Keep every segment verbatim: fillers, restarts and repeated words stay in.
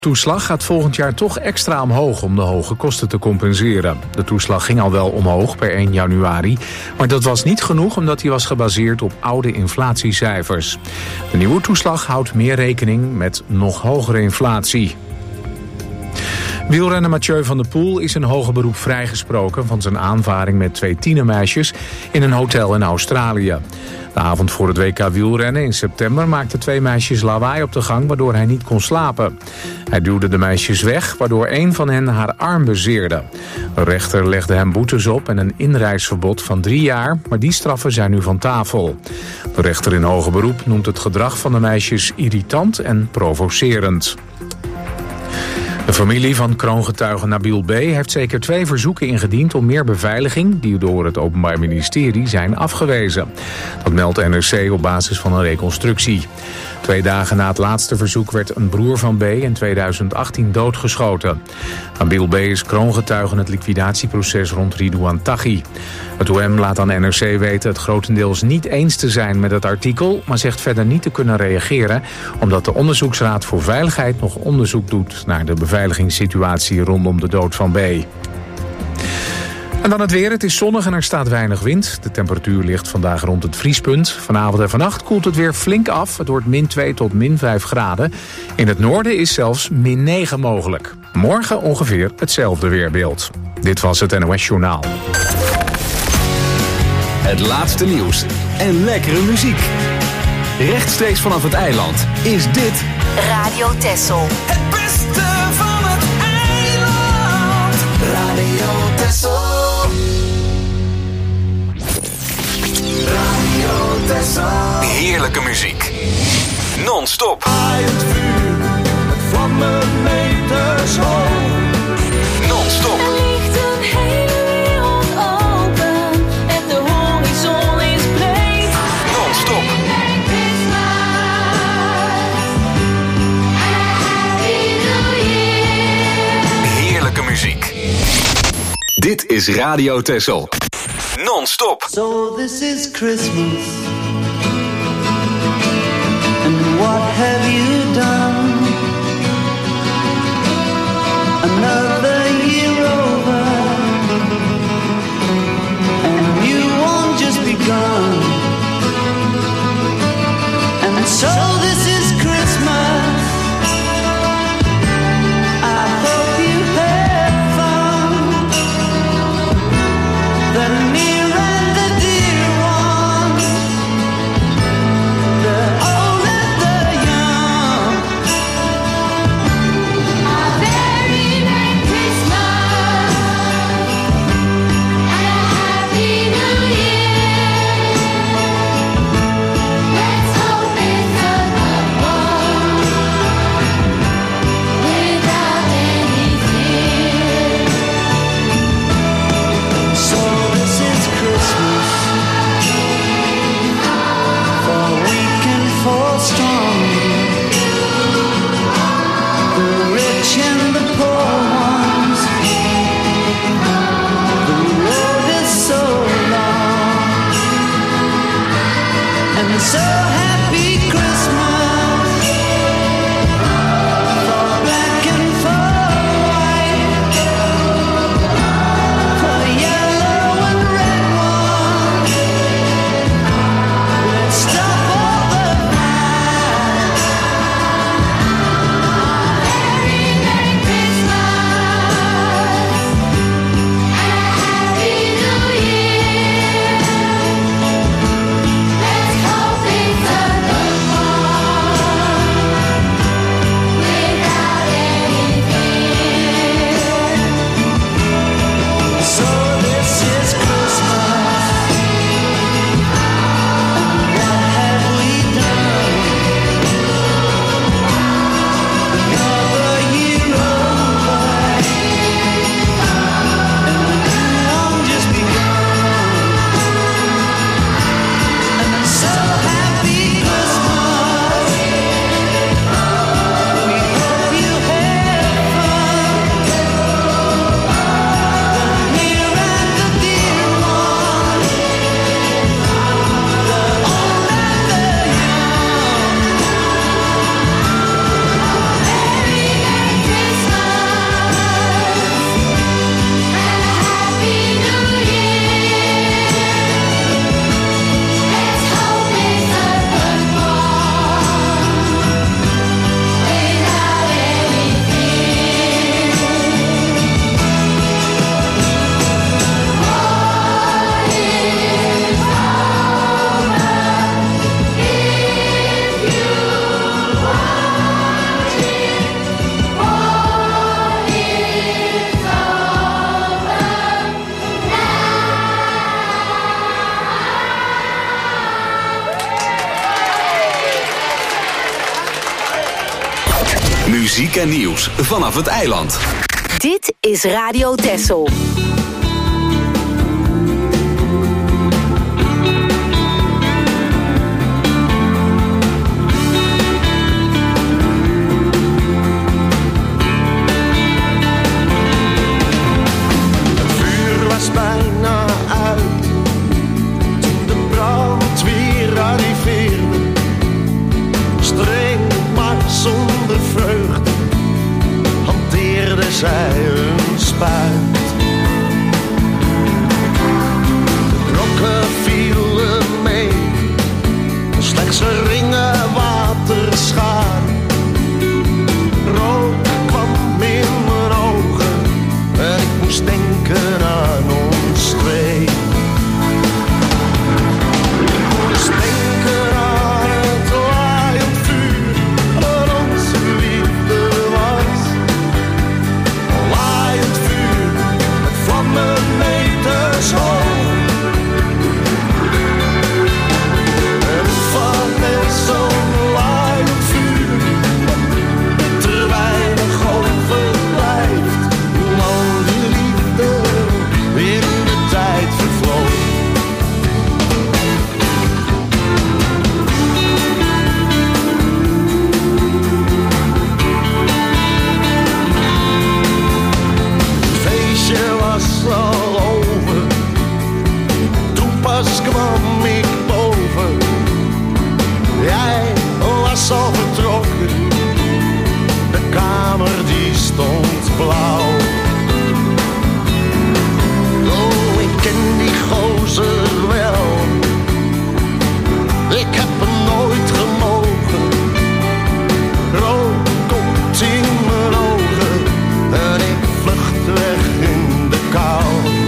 toeslag gaat volgend jaar toch extra omhoog om de hoge kosten te compenseren. De toeslag ging al wel omhoog per één januari, maar dat was niet genoeg omdat hij was gebaseerd op oude inflatiecijfers. De nieuwe toeslag houdt meer rekening met nog hogere inflatie. Wielrenner Mathieu van der Poel is in hoger beroep vrijgesproken van zijn aanvaring met twee tienermeisjes in een hotel in Australië. De avond voor het W K wielrennen in september maakten twee meisjes lawaai op de gang waardoor hij niet kon slapen. Hij duwde de meisjes weg, waardoor een van hen haar arm bezeerde. De rechter legde hem boetes op en een inreisverbod van drie jaar, maar die straffen zijn nu van tafel. De rechter in hoger beroep noemt het gedrag van de meisjes irritant en provocerend. De familie van kroongetuige Nabil B. heeft zeker twee verzoeken ingediend om meer beveiliging die door het Openbaar Ministerie zijn afgewezen. Dat meldt N R C op basis van een reconstructie. Twee dagen na het laatste verzoek werd een broer van B. in tweeduizend achttien doodgeschoten. Nabil B. is kroongetuige in het liquidatieproces rond Ridouan Taghi. Het O M laat aan N R C weten het grotendeels niet eens te zijn met het artikel, maar zegt verder niet te kunnen reageren, omdat de Onderzoeksraad voor Veiligheid nog onderzoek doet naar de beveiligingssituatie rondom de dood van B. En dan het weer. Het is zonnig en er staat weinig wind. De temperatuur ligt vandaag rond het vriespunt. Vanavond en vannacht koelt het weer flink af. Het wordt min twee tot min vijf graden. In het noorden is zelfs min negen mogelijk. Morgen ongeveer hetzelfde weerbeeld. Dit was het N O S Journaal. Het laatste nieuws en lekkere muziek. Rechtstreeks vanaf het eiland is dit Radio Texel. Het beste van het eiland. Radio Texel. Radio Texel. heerlijke muziek. Non-stop. Bij het vuur, het vlammen meters hoog. Non-stop. Er ligt een hele wereld open en de horizon is breed. Non-stop. Heerlijke muziek. Dit is Radio Texel. Non-stop. So this is Christmas. And what have you done? Another year over, and you won't just begun. And so this is Christmas. I hope you had fun. The near and the dear ones, the old and the young. muziek en nieuws vanaf het eiland. Dit is Radio Texel. Bijna uit toen de brandweer arriveerde. Streng maar zonder vreugde hanteerde zij een spuit. De klokken vielen mee, slechts geringe waterschade. Rook kwam in mijn ogen en ik moest denken aan ons twee. Ik moest denken aan het laaiend vuur dat onze liefde was. Een laaiend vuur met vlammen meters hoog. En van is zo'n laaiend vuur dat er weinig overblijft. Al die liefde weer in de tijd vervloog. Het feestje was al over, toen pas kwam ik boven. Jij was al vertrokken, de kamer die stond blauw. Oh, ik ken die gozer wel, ik heb hem nooit gemogen. Rook komt in mijn ogen en ik vlucht weg in de kou.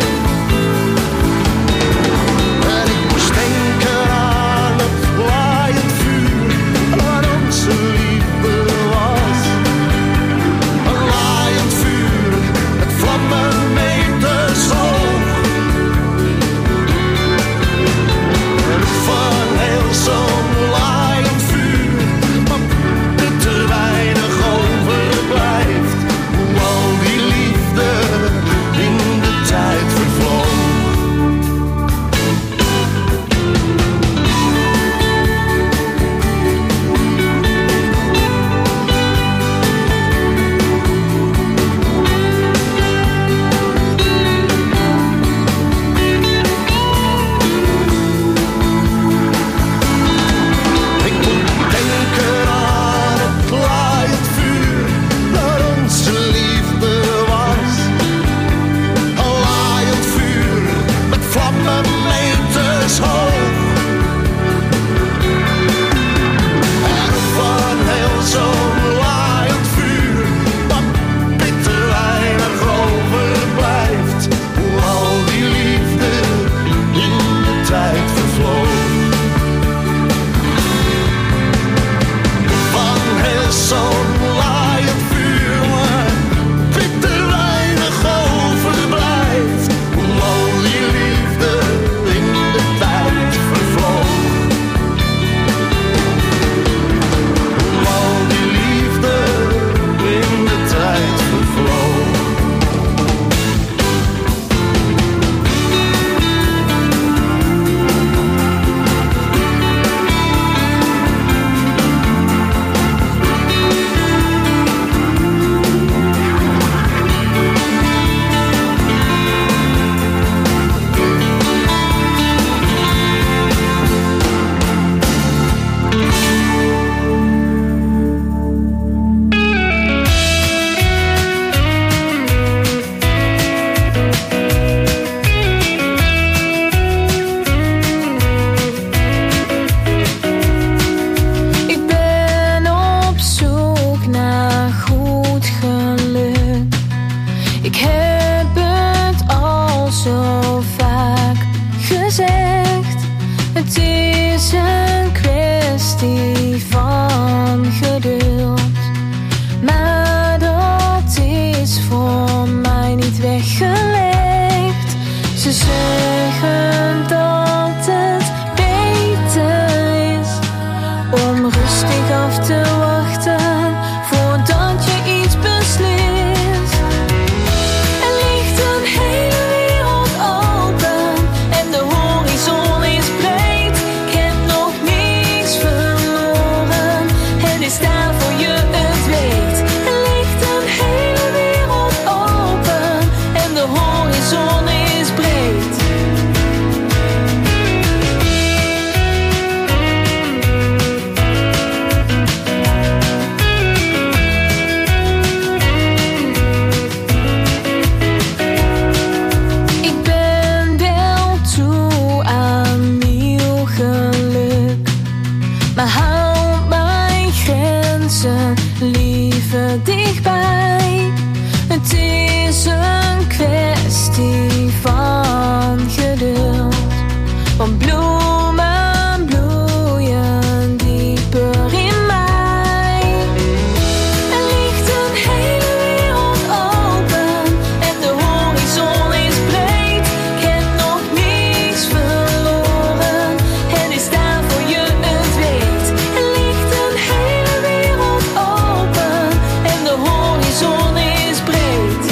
En ik moest denken aan het laaiend vuur waar onze liefde was. Een laaiend vuur Het is een kwestie van geduld. Want bloemen bloeien dieper in mij. Er ligt een hele wereld open en de horizon is breed. Ik heb nog niets verloren en is daar voor je het weet. Er ligt een hele wereld open en de horizon is breed.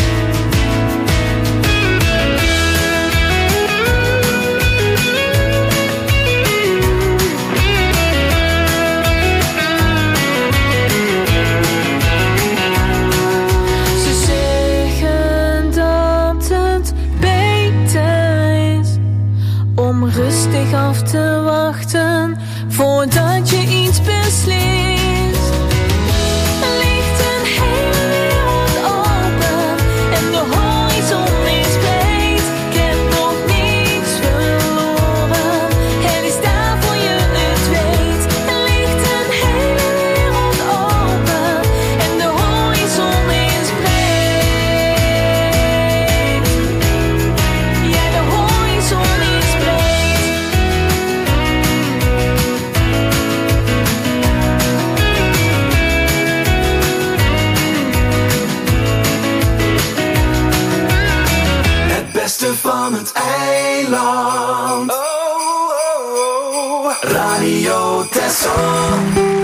Ze zeggen dat het beter is om rustig af te wachten voordat je iets beslist. Er ligt een hele wereld open en de horizon is breed. Ik heb nog niets verloren en is daar voor je het weet. Er ligt een hele wereld open en de horizon is breed. Ja, de horizon is breed. Het beste van het eiland. Oh, oh, oh. Radio Texel.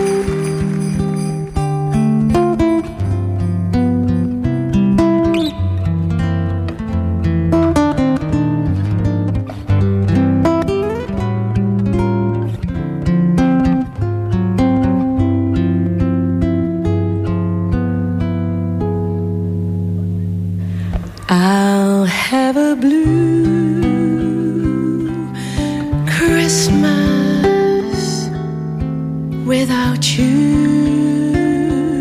I'll have a blue Christmas without you.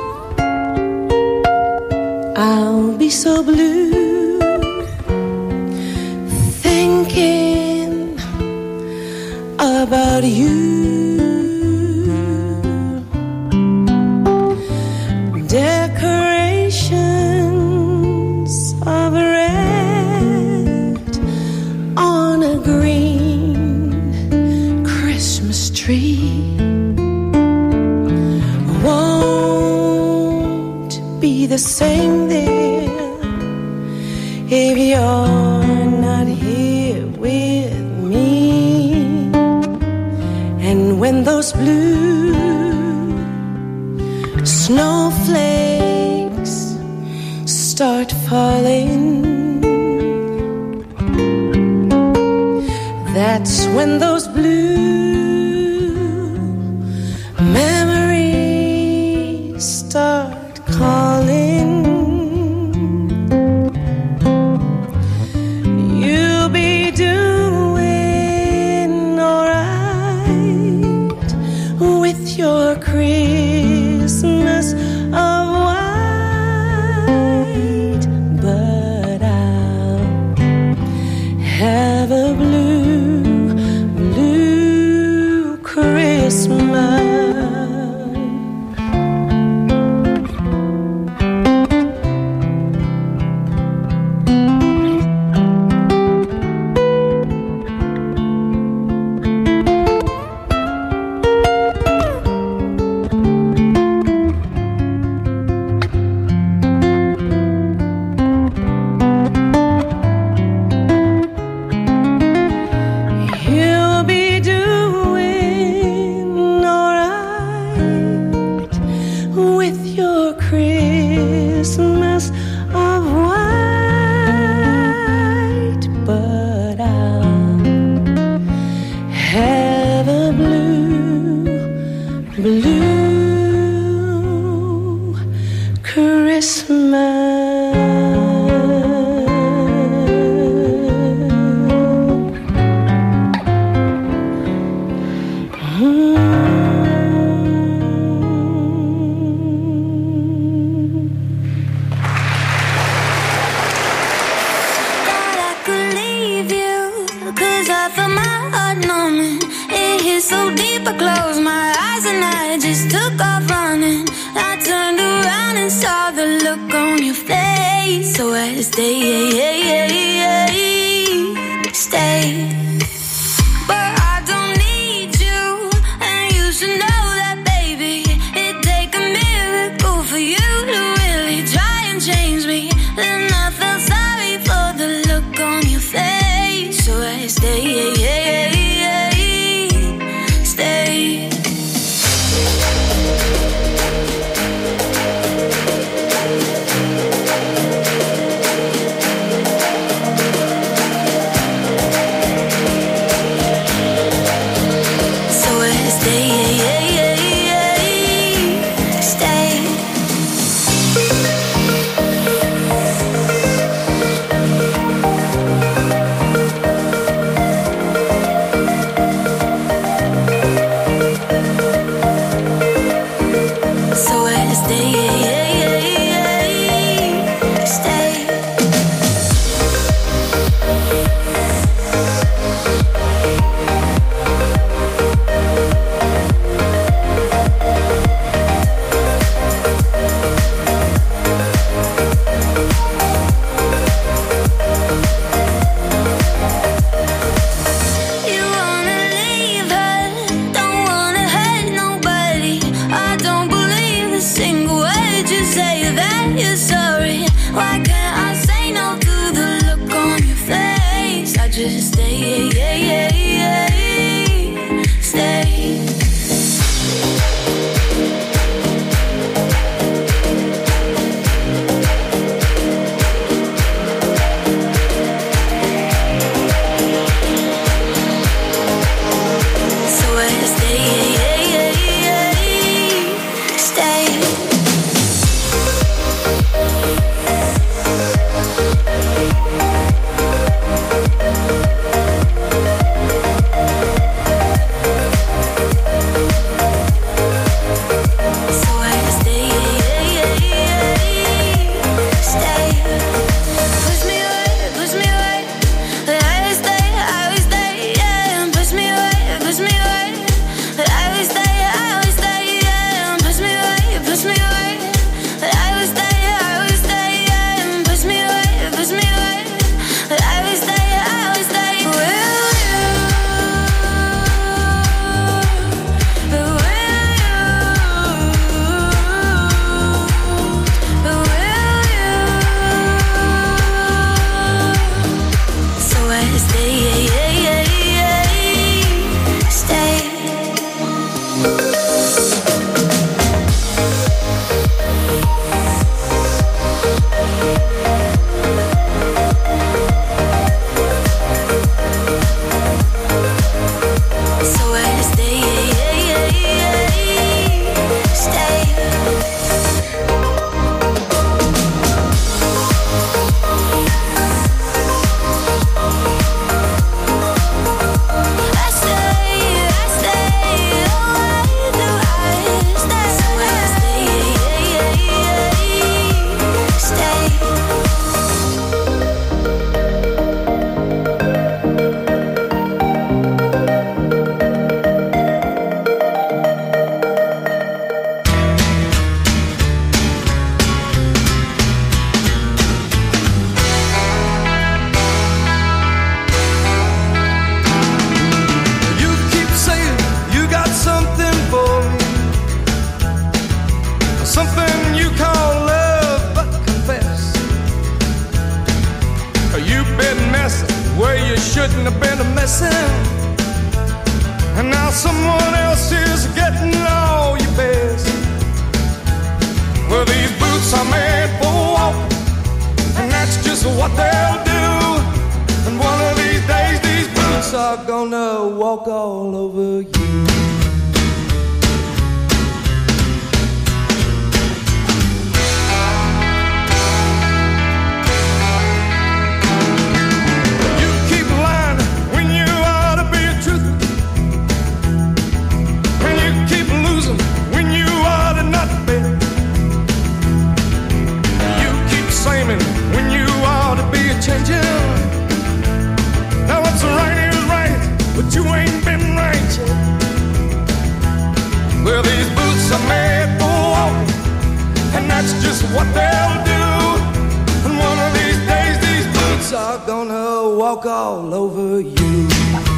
I'll be so blue thinking about you. Decorations of red on a green Christmas tree won't be the same, dear, if you're not here with me. And when those blue snowflakes start falling, that's when those blue memories start calling. You'll be doing alright with your Christmas of white, but I'll have a blue, blue Christmas. You'll be doing alright with your Christmas of white, but I'll have a blue, blue Christmas. Thought I could leave you, 'cause I felt my heart numbing. It hit so deep, I closed my eyes and I just took off running. I turned around and saw the look on your face. stay. So I stay, stay. But I don't need you, and you should know that, baby. It'd take a miracle for you to really try and change me. Then I felt sorry for the look on your face. So I stay, stay. what they'll do. And walk all over you.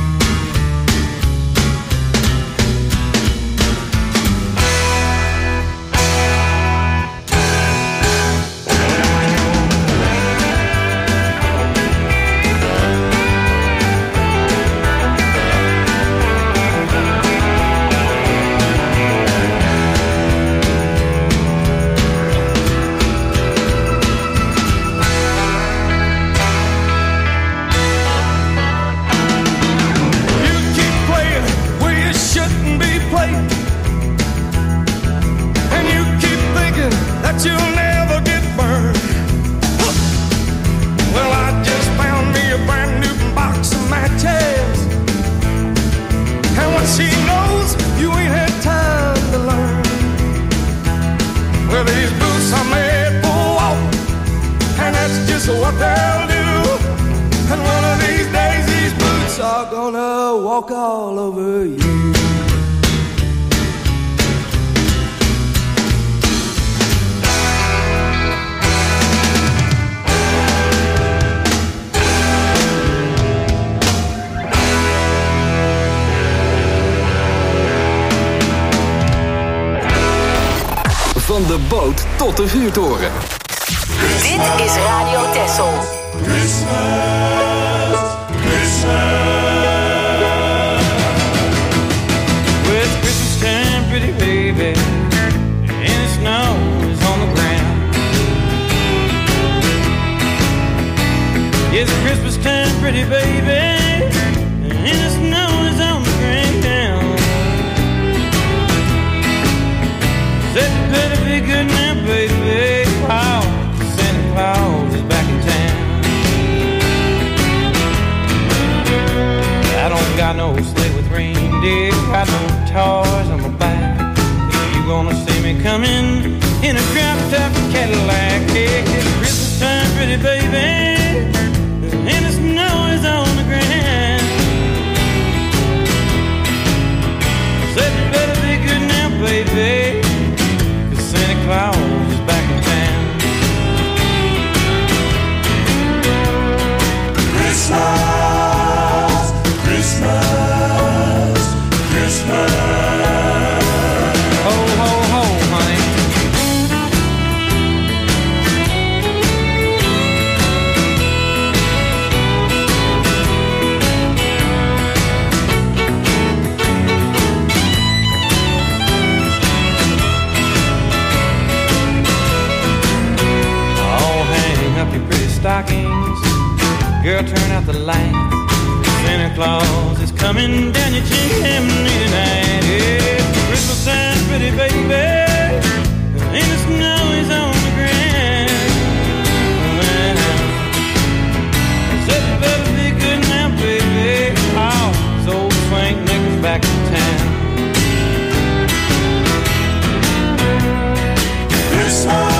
Van de boot tot de vuurtoren. Dit is Radio Texel. Christmas, Christmas. Well, it's Christmas time, pretty baby, and the snow is on the ground. It's Christmas time, pretty baby, and the snow is on the ground. Said you better be good now, baby. Oh, Santa Claus is back in town. I don't got no sleigh with reindeer, got no toys on my back. You gonna see me coming in a drop-top Cadillac. Yeah, it's Christmas time, pretty baby, and the snow is on the ground. Said you better be good now, baby, Santa Claus is back in town. Christmas, Christmas, Christmas. Ho, ho, ho, honey. Stockings, girl, turn out the lights. Santa Claus is coming down your chimney tonight. It's Christmas time, pretty baby, and the snow is on the ground. Said you better be good now, baby. Oh, it's old Frank Nichols back in town. Christmas.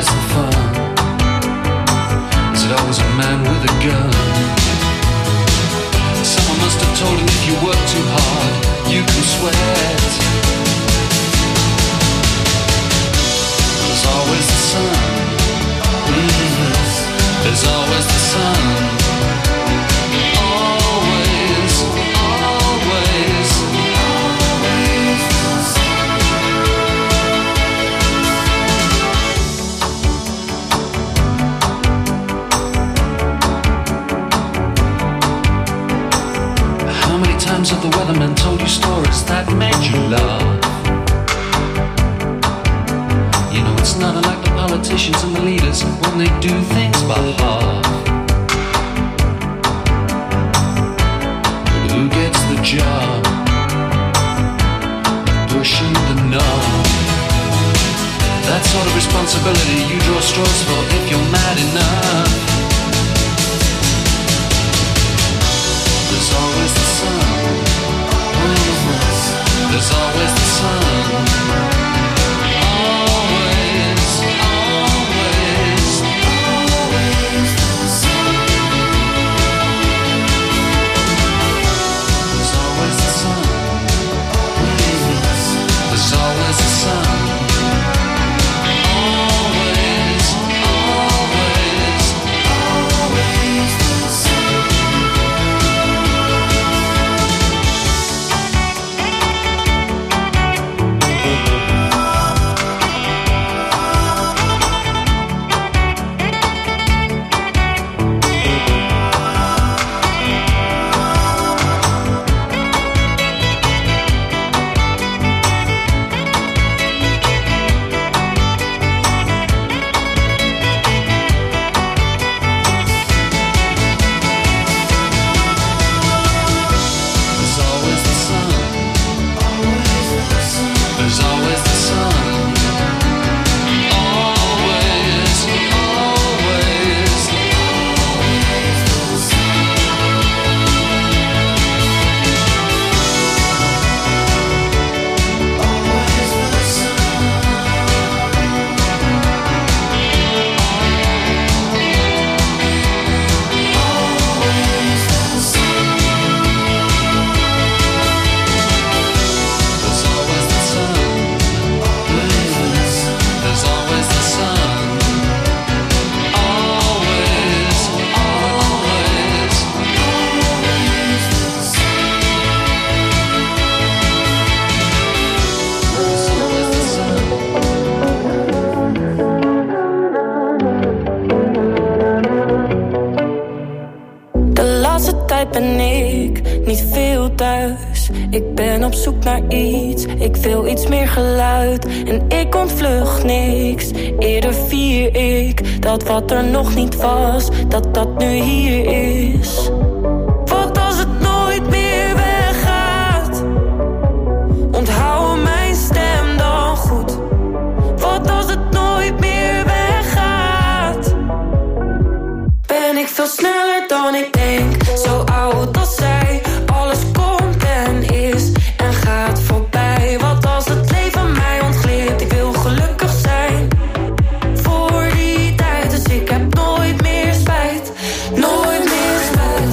Is it always a man with a gun? There's always the sun. Always, always, always the sun. How many times have the weatherman told you stories that made you laugh? You know it's not unlike the politicians and the leaders when they do things by half. But who gets the job? Pushing the knob. That sort of responsibility you draw straws for if you're mad enough. There's always the sun. There's always the sun. Always, always, always the sun. There's always the sun. There's always the sun. Always, always, always the sun. There's always the sun. There's always the sun. Always, always, always the sun. Always the sun. Always the sun. There's always the sun. There's always the sun. Always, always, always the sun. There's always the sun. De laatste tijd ben ik niet veel thuis. Ik ben op zoek naar iets, ik wil iets meer geluid. En ik ontvlucht niks, eerder vier ik dat wat er nog niet was, dat dat nu hier is. Wat als het nooit meer weggaat? Onthoud mijn stem dan goed. Wat als het nooit meer weggaat? Ben ik veel sneller dan ik denk, zo oud als zij. Alles komt en is en gaat voorbij. Wat als het leven mij ontglipt, ik wil gelukkig zijn. Voor die tijd, dus ik heb nooit meer spijt. Nooit meer spijt.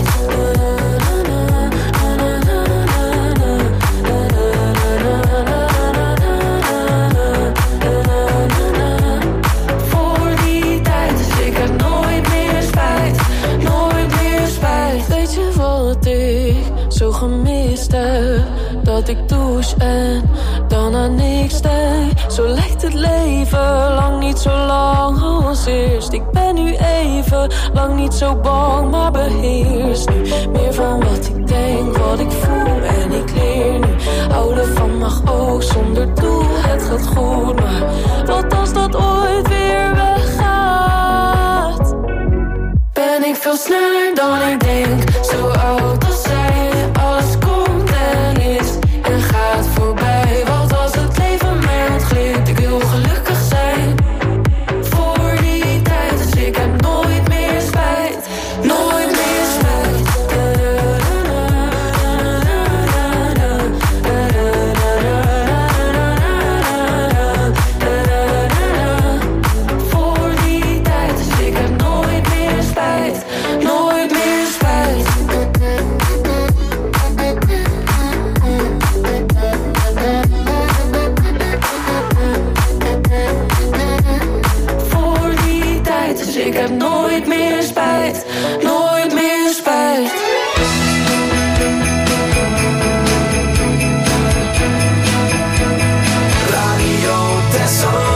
Voor die tijd, dus ik heb nooit meer spijt. Nooit meer spijt. Weet je wat ik zo gemist heb? Dat ik douche en dan aan niks denk. Zo lijkt het leven lang niet zo lang als eerst. Ik ben nu even lang niet zo bang, maar beheers nu meer van wat ik denk, wat ik voel en ik leer nu. Houden van mag ook zonder doel, het gaat goed, maar wat als dat ooit weer weggaat? Ben ik veel sneller dan ik denk, zo oud als zij. Alles komt en is en gaat voorbij. Wat als het leven mij ontglipt, ik wil gelukkig zijn. Voor die tijd, dus ik heb nooit meer spijt. Nooit meer spijt. Voor die tijd, dus ik heb nooit meer spijt. Nooit meer spijt. nooit meer spijt, nooit meer spijt. Radio Texel.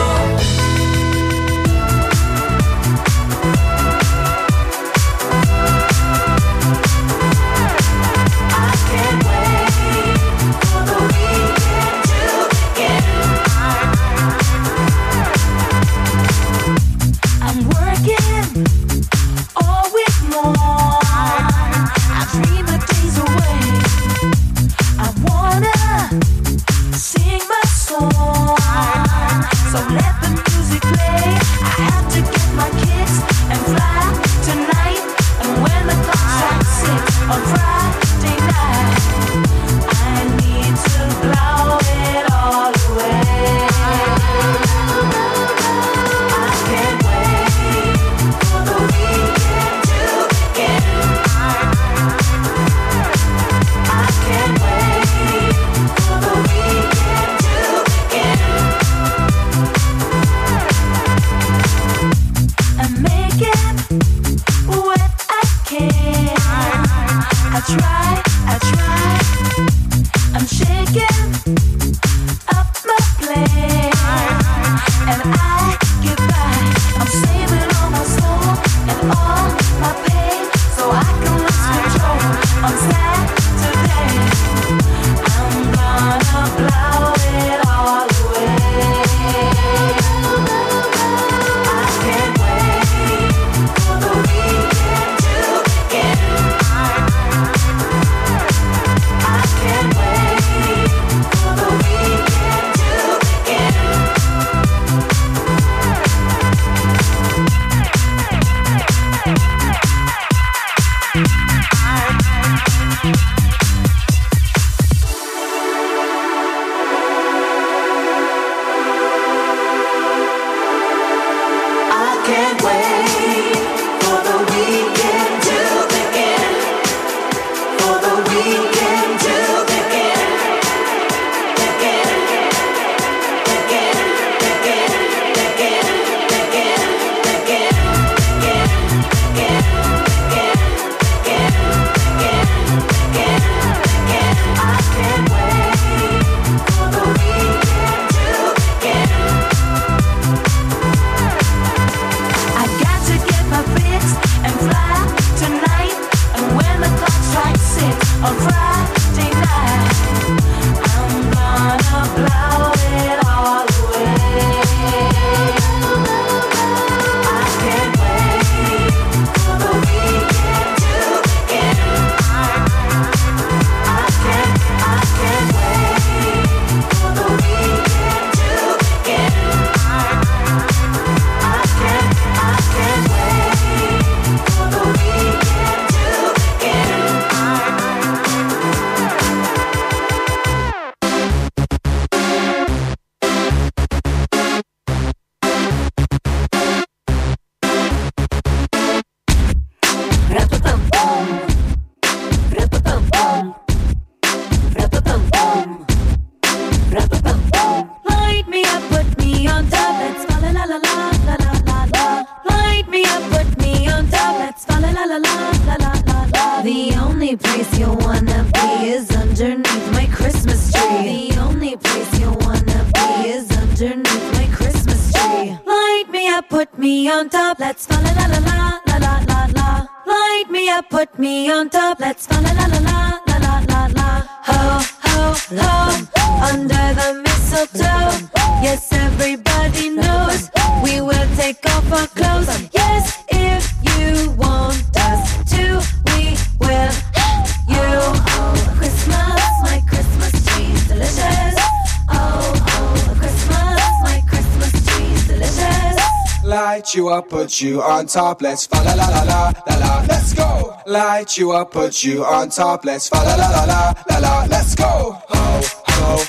You up, put you on top, let's fa la la la la la la, let's go. Light you up, put you on top, let's fa la la la la la la, let's go. Ho, ho,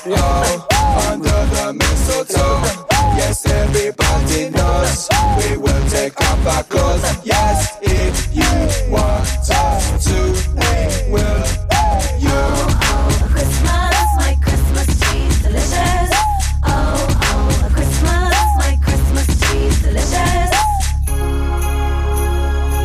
ho, under the mistletoe. Yes, everybody knows we will take off our clothes. Yes, if you want us to, we will. You. Oh, Christmas, my Christmas tree's delicious. Oh, oh, Christmas, my Christmas tree's delicious.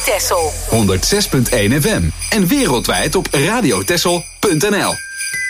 Texel. honderdzes punt één F M. En wereldwijd op radiotexel punt n l.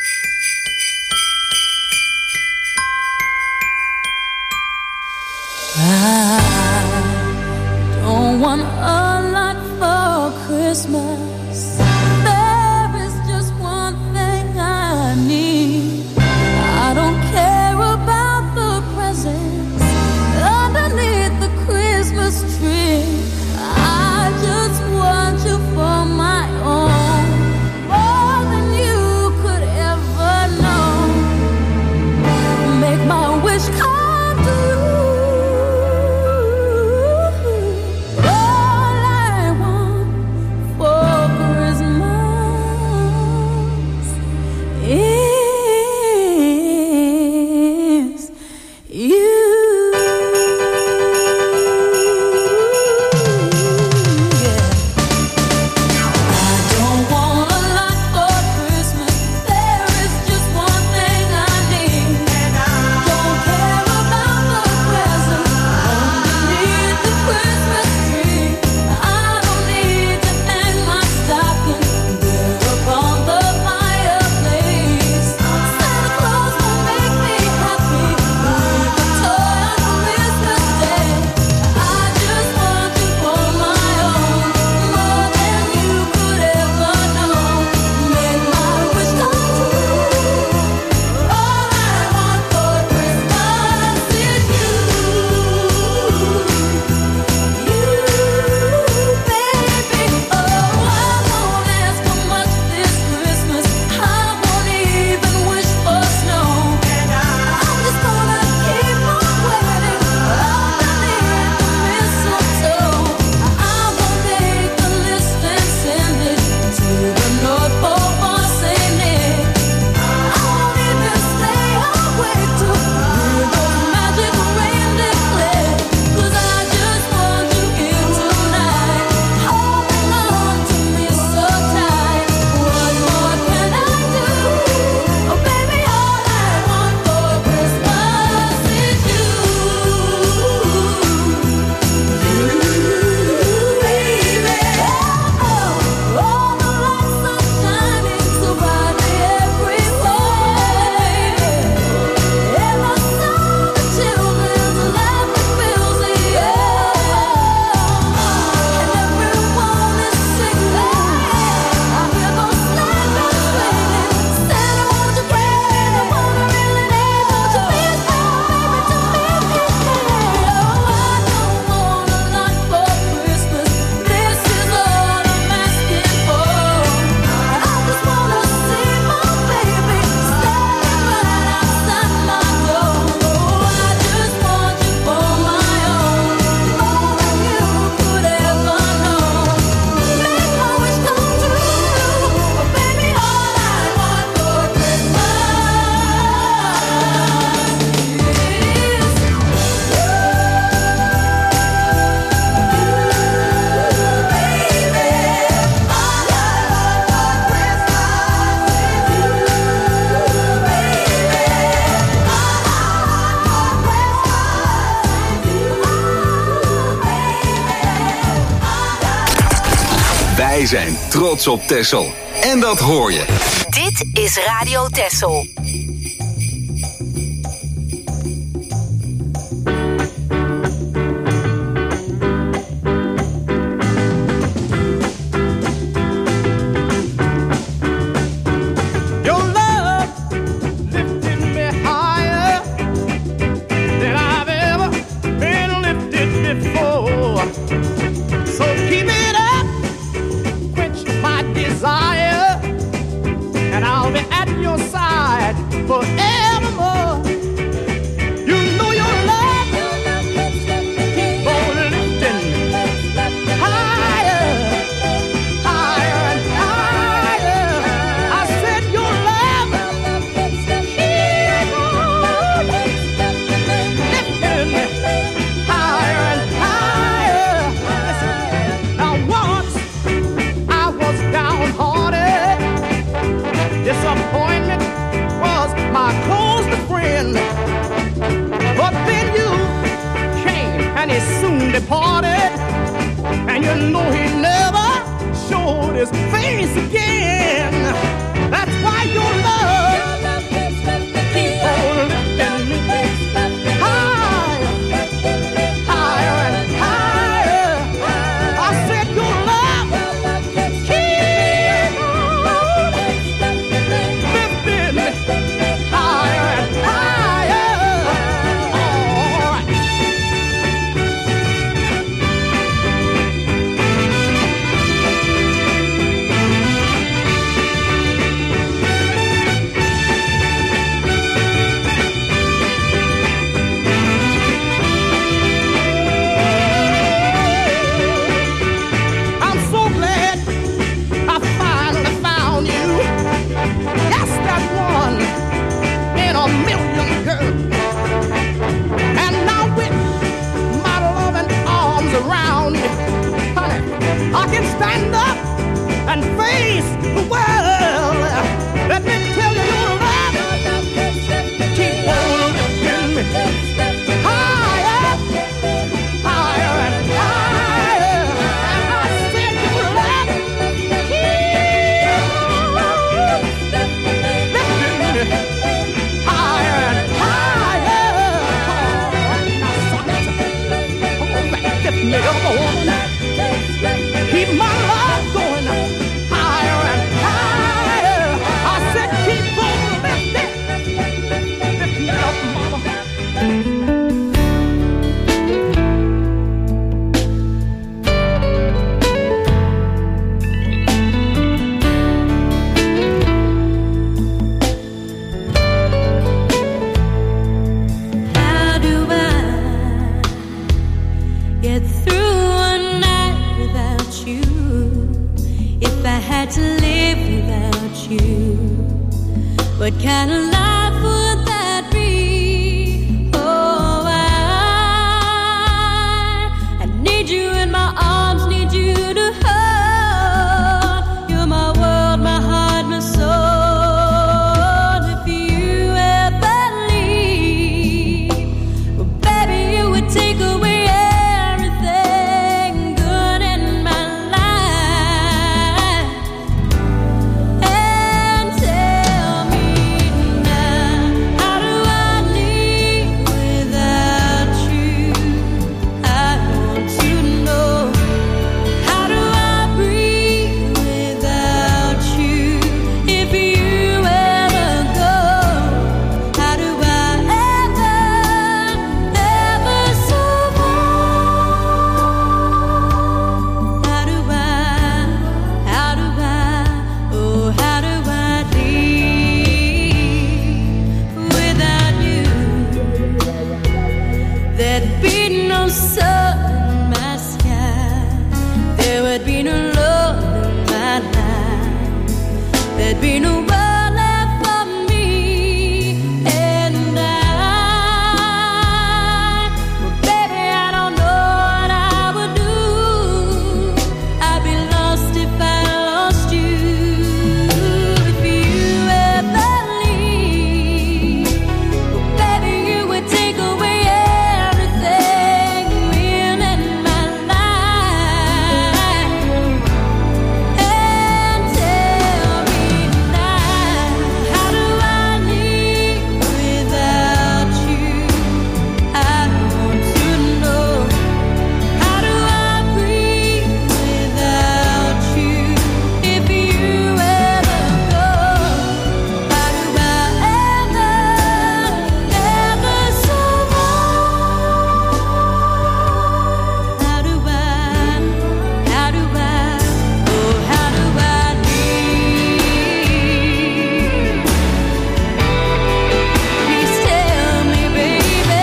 I don't want a lot for Christmas. There is just one thing I need. I don't care about the presents underneath the Christmas tree. I just want you for my own, more than you could ever know. Make my wish come true. Wij zijn trots op Texel. En dat hoor je. Dit is Radio Texel. Desire, and I'll be at your side. What kind of life would that be? Oh, I, I need you in my arms, need you to hold. You're my world, my heart, my soul. If you ever leave, well, baby, you would take away everything good in my life. And tell me now, how do I live without you? I want to know. How do I breathe without you? If you ever go, how do I ever, ever survive? How do I, how do I, oh, how do I live without you? There'd be no sun in my sky. There would be no love in my life. There'd be no world left for me. And I, well, baby, I don't know what I would do. I'd be lost if I lost you. If you ever leave, well, baby, you would take away everything real in my life. And tell me now, how do I live without you? I want to know. How do I breathe without you? If you ever go, how do I ever, ever survive? How do I, how do I, oh, how do I live? Please tell me, baby.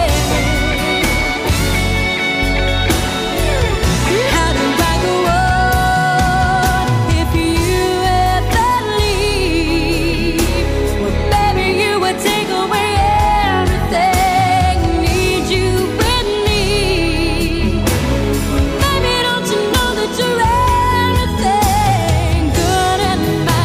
How do I go on if you ever leave? Well, baby, you would take away everything. Need you with me. Baby, don't you know that you're everything good in my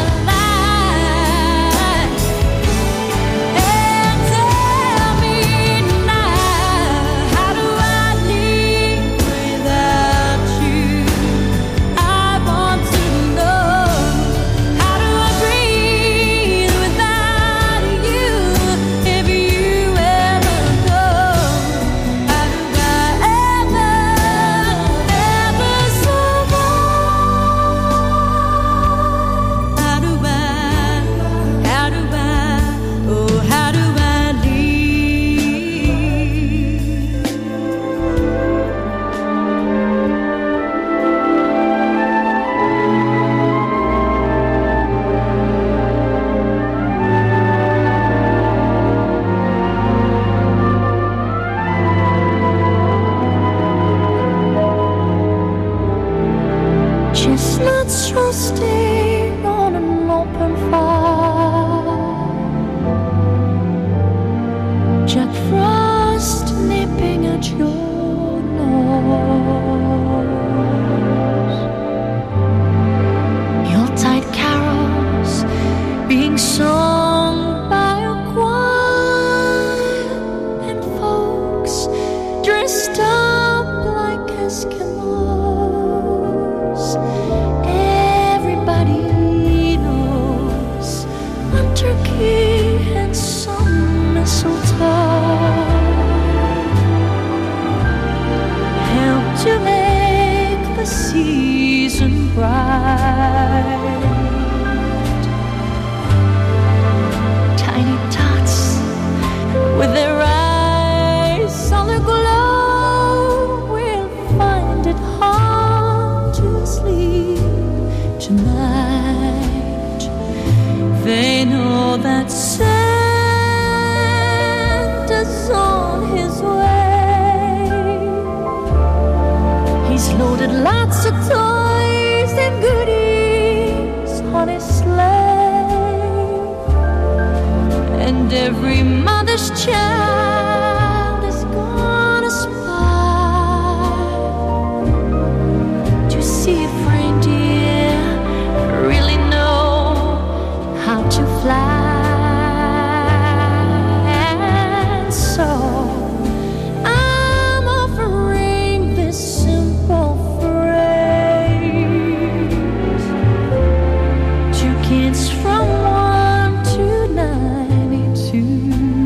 life? And tell me now, how do I live without you? I want to know. How do I breathe without you? If you ever go, how do I ever, ever survive? How do I, how do I, oh, how do I Chestnuts roasting on an open fire, Jack Frost nipping at your nose, Yuletide carols being sung by a choir, and folks dressed up like Eskimos. Everybody knows one turkey and some mistletoe help to make the season bright. Tiny tots with their eyes on the glow will find it hard to sleep tonight. They know that Santa's on his way. He's loaded lots of toys and goodies on his sleigh. and every mother's child is gonna aspire to see if reindeer really know how to fly. And so I'm offering this simple phrase to kids from one to ninety-two.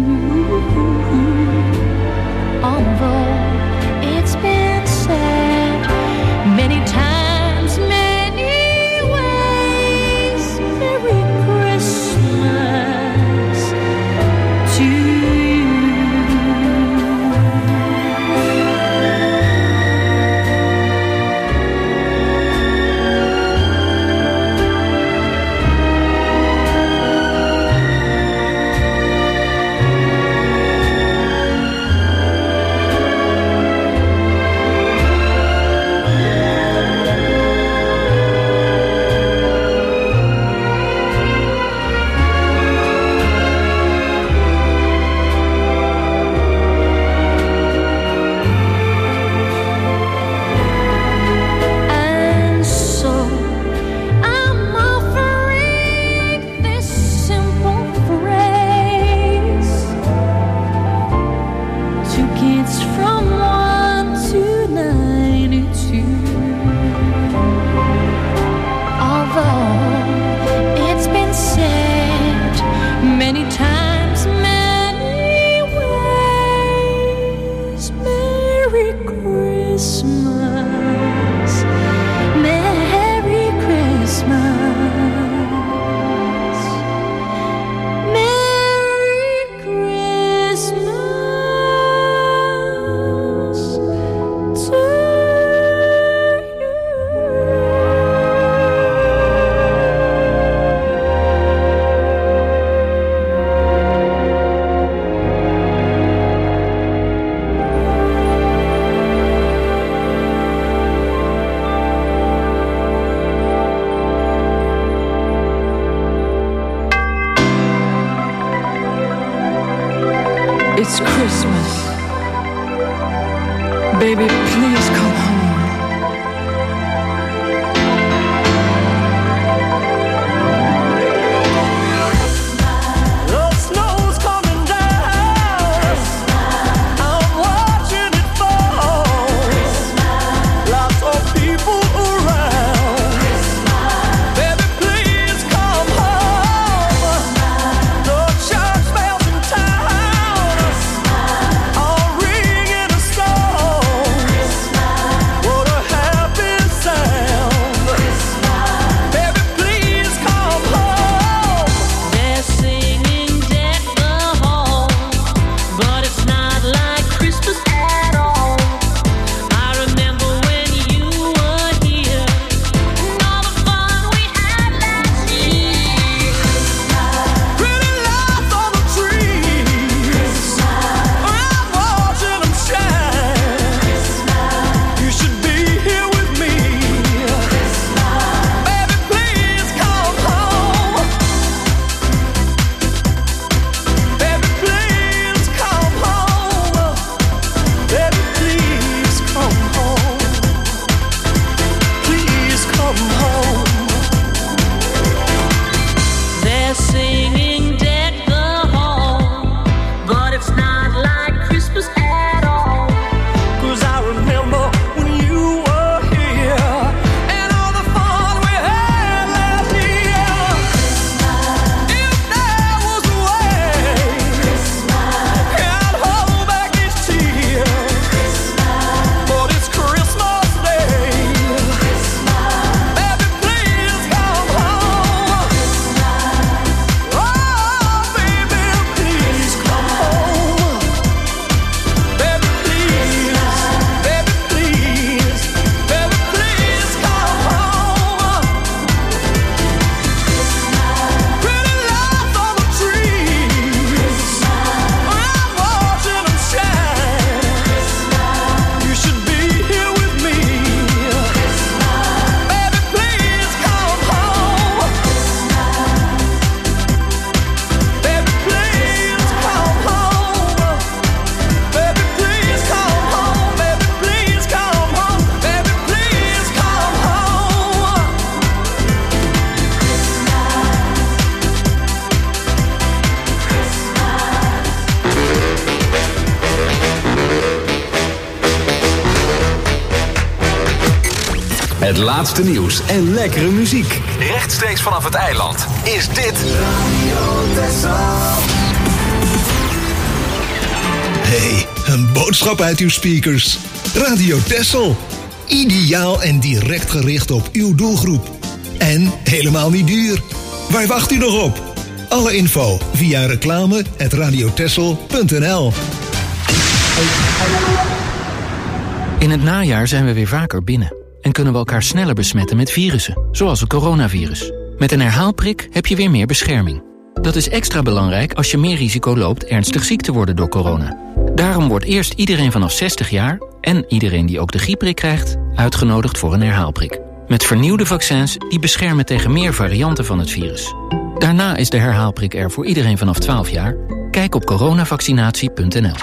Although it's been said many times, many ways, Merry Christmas to you. And so I'm offering this simple phrase to kids from one to ninety-two. Although it's been said many times, many ways, Merry Christmas, Merry Christmas, Merry Christmas to It's Christmas. Baby, please come home. The snow's coming down. I'm watching it fall. Lots of people around. Baby, please come home. The church bells in town are ringing a song. Het laatste nieuws en lekkere muziek. Rechtstreeks vanaf het eiland is dit Radio Texel. Hey, een boodschap uit uw speakers. Radio Texel. Ideaal en direct gericht op uw doelgroep. En helemaal niet duur. Waar wacht u nog op? Alle info via reclame at radiotexel punt n l. In het najaar zijn we weer vaker binnen en kunnen we elkaar sneller besmetten met virussen, zoals het coronavirus. Met een herhaalprik heb je weer meer bescherming. Dat is extra belangrijk als je meer risico loopt ernstig ziek te worden door corona. Daarom wordt eerst iedereen vanaf zestig jaar en iedereen die ook de griepprik krijgt uitgenodigd voor een herhaalprik. Met vernieuwde vaccins die beschermen tegen meer varianten van het virus. Daarna is de herhaalprik er voor iedereen vanaf twaalf jaar. Kijk op coronavaccinatie punt n l.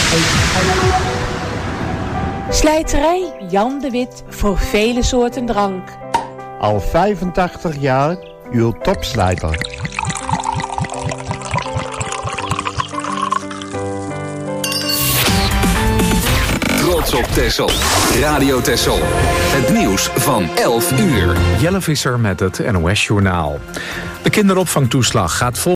Slijterij Jan de Wit voor vele soorten drank. Al vijfentachtig jaar uw topslijter. Trots op Texel. Radio Texel. Het nieuws van elf uur. Jelle Visser met het N O S Journaal. De kinderopvangtoeslag gaat vol